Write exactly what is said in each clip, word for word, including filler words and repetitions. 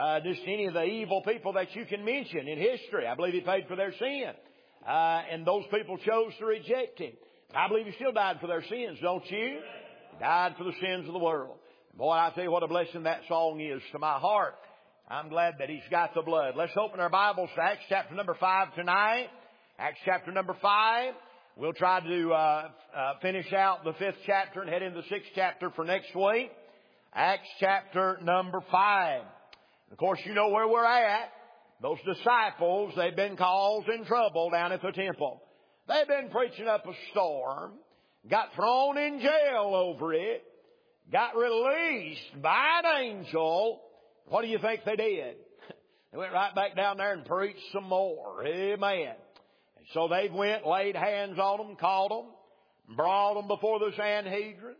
uh, just any of the evil people that you can mention in history. I believe He paid for their sin. Uh, and those people chose to reject Him. I believe He still died for their sins, don't you? He died for the sins of the world. Boy, I tell you what a blessing that song is to my heart. I'm glad that He's got the blood. Let's open our Bibles to Acts chapter number five tonight. Acts chapter number five. We'll try to uh, uh, finish out the fifth chapter and head into the sixth chapter for next week. Acts chapter number five. Of course, you know where we're at. Those disciples, they've been causing trouble down at the temple. They've been preaching up a storm, got thrown in jail over it, got released by an angel. What do you think they did? They went right back down there and preached some more. Amen. And so they went, laid hands on them, caught them, brought them before the Sanhedrin,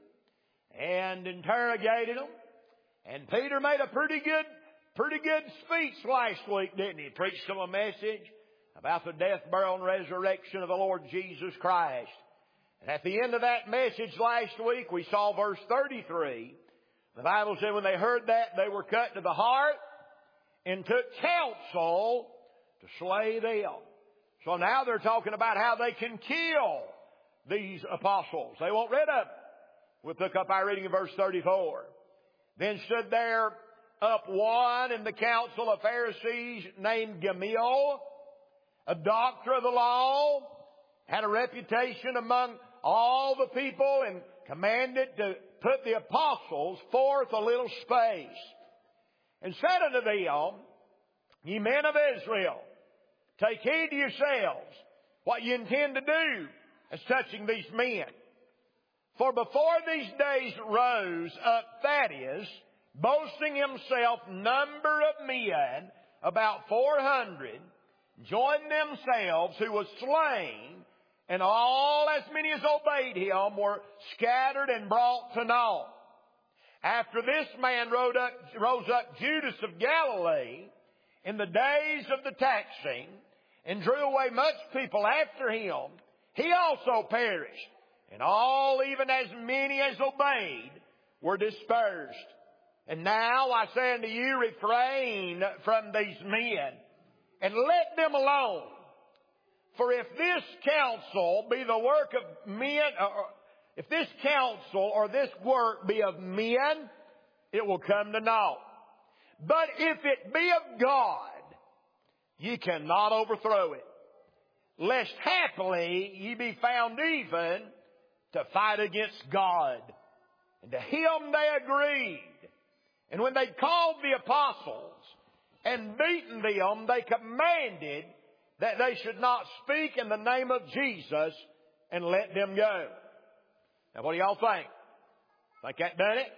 and interrogated them. And Peter made a pretty good, pretty good speech last week, didn't he? He preached them a message about the death, burial, and resurrection of the Lord Jesus Christ. And at the end of that message last week, we saw verse thirty-three. The Bible said when they heard that, they were cut to the heart and took counsel to slay them. So now they're talking about how they can kill these apostles. They want rid of them. We'll pick up our reading in verse thirty-four. Then stood there up one in the council of Pharisees named Gamaliel, a doctor of the law, had a reputation among all the people, and commanded to put the apostles forth a little space, and said unto them, Ye men of Israel, take heed to yourselves what ye intend to do as touching these men. For before these days rose up Thaddeus, boasting himself number of men, about four hundred, joined themselves, who was slain, and all as many as obeyed him were scattered and brought to naught. After this man rose up, rose up Judas of Galilee in the days of the taxing, and drew away much people after him. He also perished, and all, even as many as obeyed, were dispersed. And now I say unto you, refrain from these men, and let them alone. For if this counsel be the work of men, or if this counsel or this work be of men, it will come to naught. But if it be of God, ye cannot overthrow it, lest haply ye be found even to fight against God. And to him they agreed. And when they called the apostles and beaten them, they commanded that they should not speak in the name of Jesus, and let them go. Now, what do y'all think? Think that done it?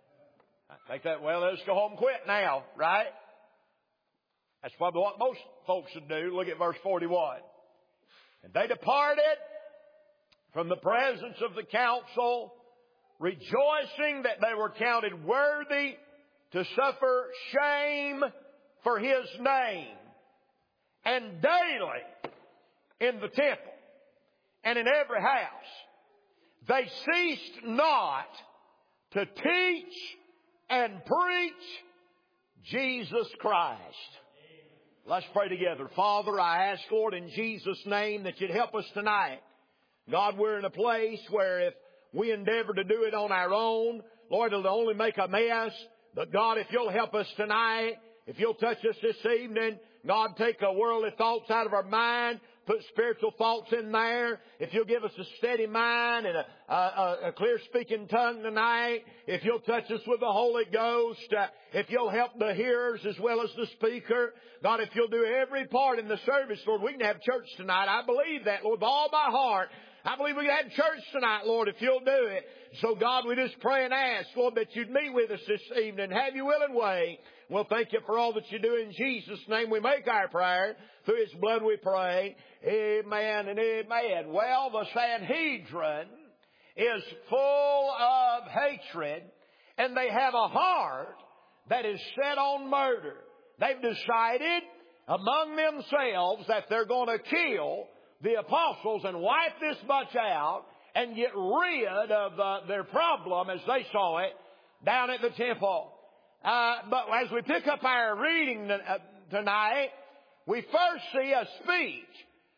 I think that, well, let's go home and quit now, right? That's probably what most folks would do. Look at verse forty-one. And they departed from the presence of the council, rejoicing that they were counted worthy to suffer shame for His name. And daily in the temple and in every house, they ceased not to teach and preach Jesus Christ. Let's pray together. Father, I ask, Lord, in Jesus' name that You'd help us tonight. God, we're in a place where if we endeavor to do it on our own, Lord, it'll only make a mess. But God, if You'll help us tonight, if You'll touch us this evening, God, take a worldly thoughts out of our mind, put spiritual thoughts in there. If You'll give us a steady mind and a, a, a clear-speaking tongue tonight, if You'll touch us with the Holy Ghost, uh, if You'll help the hearers as well as the speaker, God, if You'll do every part in the service, Lord, we can have church tonight. I believe that, Lord, with all my heart. I believe we can have church tonight, Lord, if You'll do it. So, God, we just pray and ask, Lord, that You'd meet with us this evening. Have Your will and way. We'll thank You for all that You do. In Jesus' name we make our prayer. Through His blood we pray. Amen and amen. Well, the Sanhedrin is full of hatred, and they have a heart that is set on murder. They've decided among themselves that they're going to kill the apostles and wipe this bunch out and get rid of uh, their problem, as they saw it, down at the temple. Uh, but as we pick up our reading tonight, we first see a speech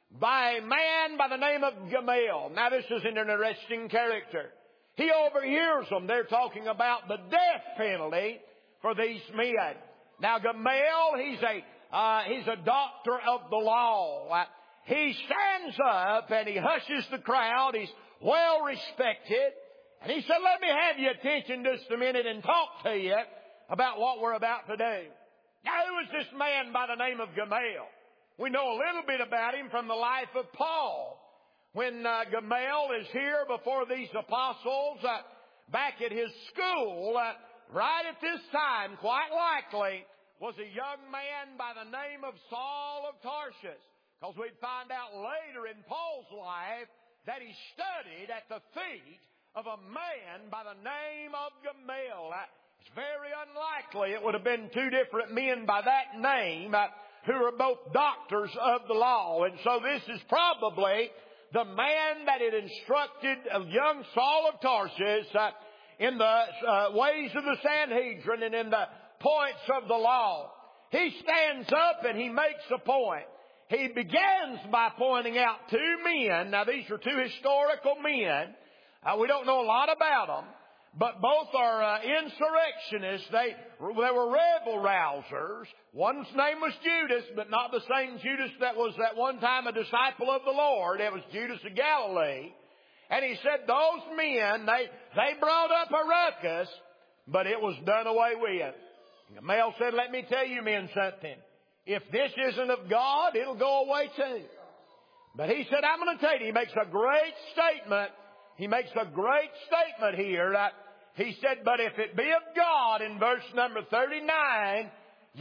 by a man by the name of Gamaliel. Now, this is an interesting character. He overhears them. They're talking about the death penalty for these men. Now, Gamaliel, he's a uh, he's a doctor of the law. Uh, he stands up and he hushes the crowd. He's well respected. And he said, let me have your attention just a minute and talk to you about what we're about to do. Now, who is this man by the name of Gamaliel? We know a little bit about him from the life of Paul. When uh, Gamaliel is here before these apostles, uh, back at his school, uh, right at this time, quite likely, was a young man by the name of Saul of Tarsus. Because we'd find out later in Paul's life that he studied at the feet of a man by the name of Gamaliel. Uh, It's very unlikely it would have been two different men by that name uh, who were both doctors of the law. And so this is probably the man that had instructed a young Saul of Tarsus uh, in the uh, ways of the Sanhedrin and in the points of the law. He stands up and he makes a point. He begins by pointing out two men. Now, these are two historical men. Uh, we don't know a lot about them. But both are uh, insurrectionists. They, they were rebel rousers. One's name was Judas, but not the same Judas that was at one time a disciple of the Lord. It was Judas of Galilee. And he said those men, they, they brought up a ruckus, but it was done away with. Gamaliel said, let me tell you men something. If this isn't of God, it'll go away too. But he said, I'm going to tell you, he makes a great statement. He makes a great statement here. Uh, he said, but if it be of God, in verse number thirty-nine,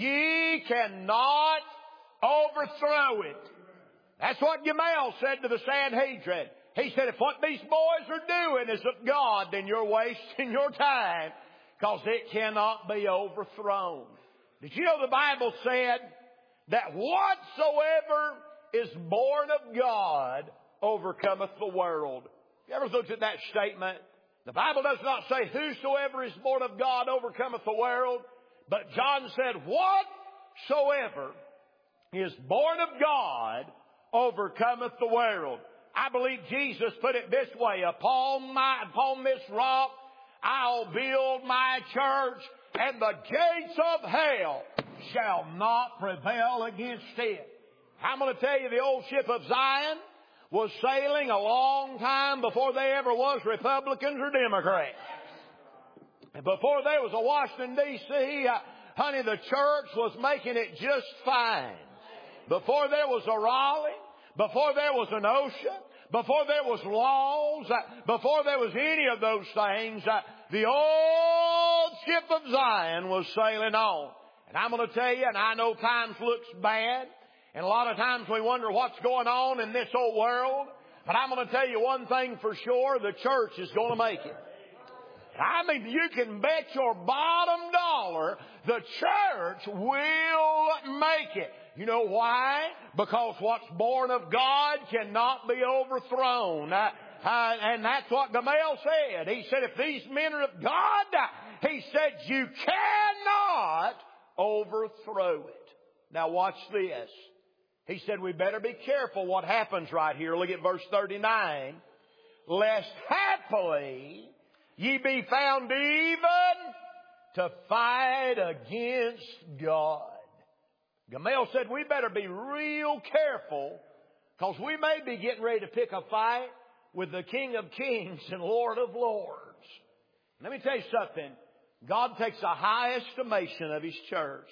ye cannot overthrow it. That's what Gamaliel said to the Sanhedrin. He said, if what these boys are doing is of God, then you're wasting your time, because it cannot be overthrown. Did you know the Bible said that whatsoever is born of God overcometh the world? You ever looked at that statement? The Bible does not say whosoever is born of God overcometh the world. But John said whatsoever is born of God overcometh the world. I believe Jesus put it this way. Upon, my, upon this rock I'll build my church, and the gates of hell shall not prevail against it. I'm going to tell you, the old ship of Zion was sailing a long time before there ever was Republicans or Democrats. And before there was a Washington, D C, uh, honey, the church was making it just fine. Before there was a Raleigh, before there was an OSHA, before there was laws, uh, before there was any of those things, uh, the old ship of Zion was sailing on. And I'm going to tell you, and I know times looks bad, and a lot of times we wonder what's going on in this old world. But I'm going to tell you one thing for sure, the church is going to make it. I mean, you can bet your bottom dollar the church will make it. You know why? Because what's born of God cannot be overthrown. Uh, uh, and that's what Gamaliel said. He said, if these men are of God, uh, he said, you cannot overthrow it. Now watch this. He said, we better be careful what happens right here. Look at verse thirty-nine. Lest happily ye be found even to fight against God. Gamaliel said, we better be real careful, because we may be getting ready to pick a fight with the King of Kings and Lord of Lords. Let me tell you something. God takes a high estimation of His church.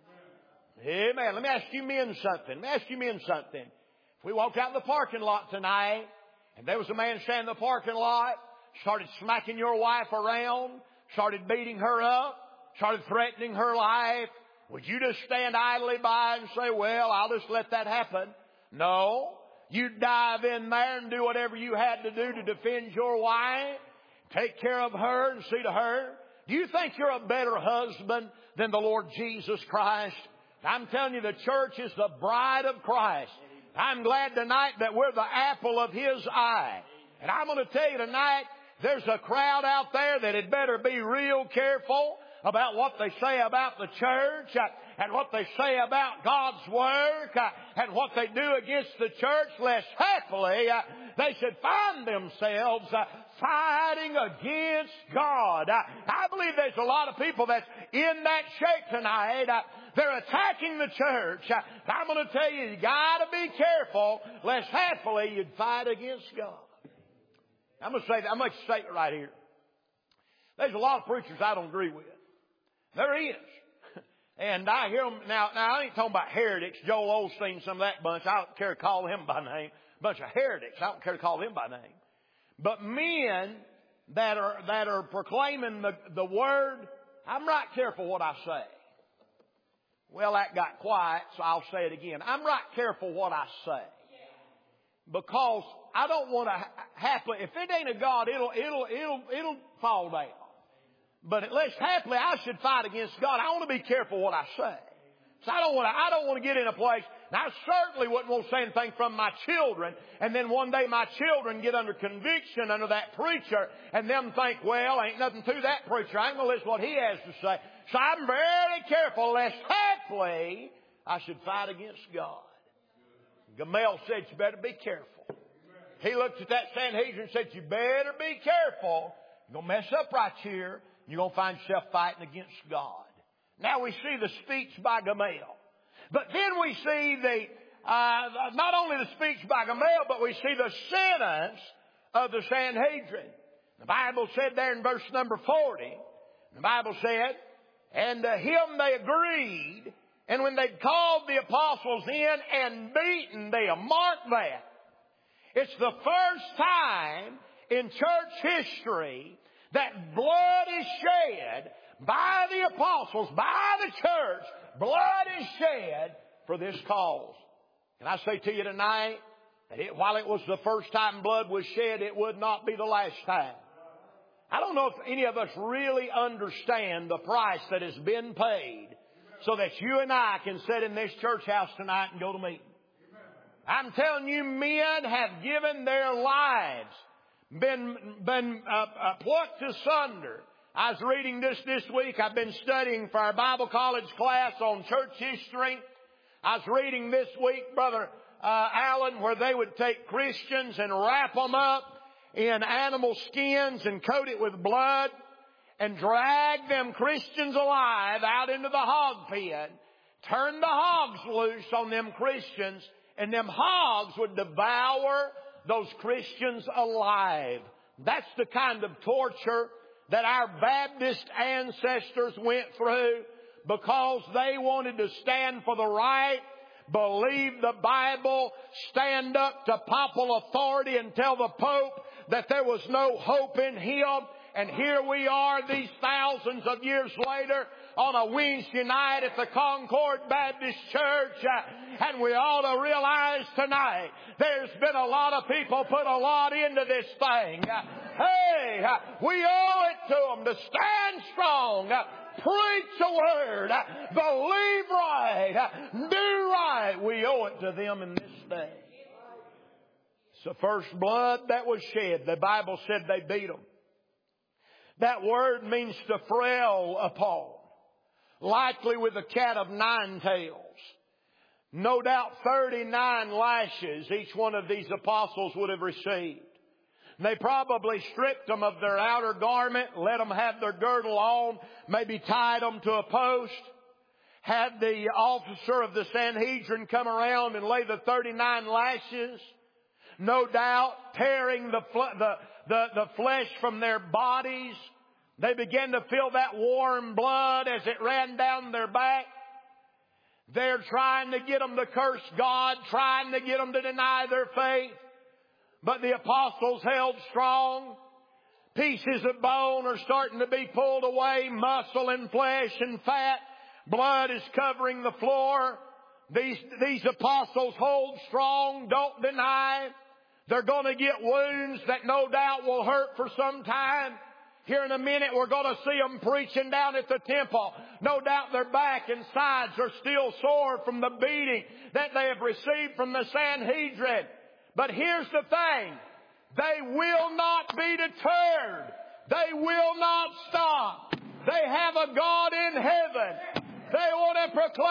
Amen. Let me ask you men something. Let me ask you men something. If we walked out in the parking lot tonight, and there was a man standing in the parking lot, started smacking your wife around, started beating her up, started threatening her life, would you just stand idly by and say, well, I'll just let that happen? No. You'd dive in there and do whatever you had to do to defend your wife, take care of her and see to her. Do you think you're a better husband than the Lord Jesus Christ? I'm telling you, the church is the bride of Christ. I'm glad tonight that we're the apple of His eye. And I'm going to tell you tonight, there's a crowd out there that had better be real careful about what they say about the church uh, and what they say about God's work uh, and what they do against the church, less happily uh, they should find themselves uh, fighting against God. Uh, I believe there's a lot of people that's in that shape tonight. Uh, they're attacking the church. Uh, I'm going to tell you, you got to be careful, lest happily you'd fight against God. I'm going to say that. I'm going to make a statement right here. There's a lot of preachers I don't agree with. There is. And I hear them, now, now I ain't talking about heretics, Joel Osteen, some of that bunch. I don't care to call them by name. A bunch of heretics. I don't care to call them by name. But men that are, that are proclaiming the, the word, I'm right careful what I say. Well, that got quiet, so I'll say it again. I'm right careful what I say. Because I don't want to happily, if it ain't a God, it'll, it'll, it'll, it'll fall down. But at least happily, I should fight against God. I want to be careful what I say. So I don't want to, I don't want to get in a place. Now, I certainly wouldn't want to say anything from my children, and then one day my children get under conviction under that preacher, and them think, well, ain't nothing to that preacher. I ain't going to listen to what he has to say. So I'm very careful, lest haply I should fight against God. Gamaliel said, you better be careful. He looked at that Sanhedrin and said, you better be careful. You're going to mess up right here. You're going to find yourself fighting against God. Now we see the speech by Gamaliel. But then we see the, uh, not only the speech by Gamaliel, but we see the sentence of the Sanhedrin. The Bible said there in verse number forty, the Bible said, and to him they agreed, and when they'd called the apostles in and beaten them, mark that. It's the first time in church history that blood is shed by the apostles, by the church. Blood is shed for this cause. Can I say to you tonight that it, while it was the first time blood was shed, it would not be the last time. I don't know if any of us really understand the price that has been paid so that you and I can sit in this church house tonight and go to meeting. I'm telling you, men have given their lives, been, been uh, uh, plucked asunder. I was reading this this week. I've been studying for our Bible college class on church history. I was reading this week, Brother uh, Allen, where they would take Christians and wrap them up in animal skins and coat it with blood and drag them Christians alive out into the hog pen, turn the hogs loose on them Christians, and them hogs would devour those Christians alive. That's the kind of torture that our Baptist ancestors went through because they wanted to stand for the right, believe the Bible, stand up to papal authority and tell the Pope that there was no hope in him. And here we are these thousands of years later on a Wednesday night at the Concord Baptist Church. Uh, and we ought to realize tonight there's been a lot of people put a lot into this thing. Uh, hey, uh, we owe it to them to stand strong, uh, preach the word, uh, believe right, uh, do right. We owe it to them in this day. It's the first blood that was shed. The Bible said they beat them. That word means to frail upon, likely with a cat of nine tails. No doubt thirty-nine lashes each one of these apostles would have received. They probably stripped them of their outer garment, let them have their girdle on, maybe tied them to a post, had the officer of the Sanhedrin come around and lay the thirty-nine lashes, no doubt tearing the, the, the, the flesh from their bodies. They began to feel that warm blood as it ran down their back. They're trying to get them to curse God, trying to get them to deny their faith. But the apostles held strong. Pieces of bone are starting to be pulled away, muscle and flesh and fat. Blood is covering the floor. These, these apostles hold strong, don't deny. They're going to get wounds that no doubt will hurt for some time. Here in a minute, we're going to see them preaching down at the temple. No doubt their back and sides are still sore from the beating that they have received from the Sanhedrin. But here's the thing. They will not be deterred. They will not stop. They have a God in heaven. They want to proclaim